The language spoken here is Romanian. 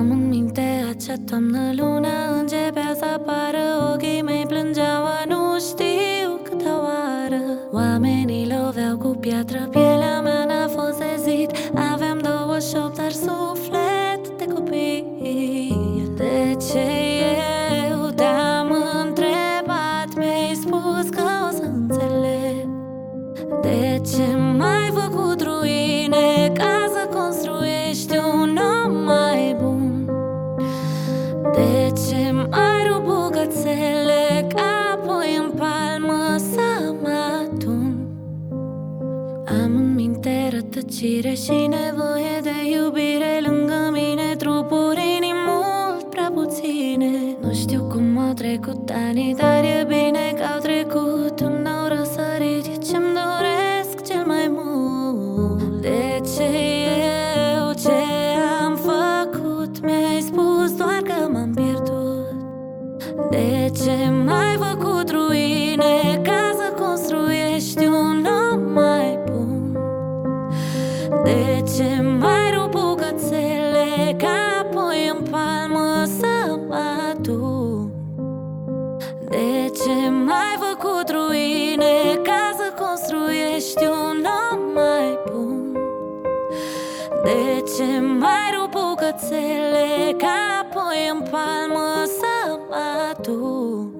Am în minte acea toamnă, luna începea să apară, ochii mei plângeau a nu știu câta oară. Oamenii loveau cu piatră, pielea mea n-a fost de zid. Aveam 28, dar suflet de copil. De ce eu te-am întrebat, mi-ai spus că o să înțeleg. De ce m-ai făcut ruine ca să construiești un om mai bun? De ce m-ai rupt bucățele ca apoi în palmă să mă adun? Am în minte rătăcire și nevoie de iubire lângă mine, trupuri, inimi mult prea puține. Nu știu cum au trecut ani, dar e bine că au trecut. Un nou răsărit e ce-mi doresc cel mai mult. De ce eu ce am făcut? Mi-ai spus doar că m-am pierdut. De ce m-ai făcut ruine ca să construiești un om mai bun? De ce m-ai rupt bucățele ca apoi în palmă să mă adun? De ce m-ai făcut ruine ca să construiești un om mai bun? De ce m-ai rupt bucățele ca apoi în palmă să mă adun?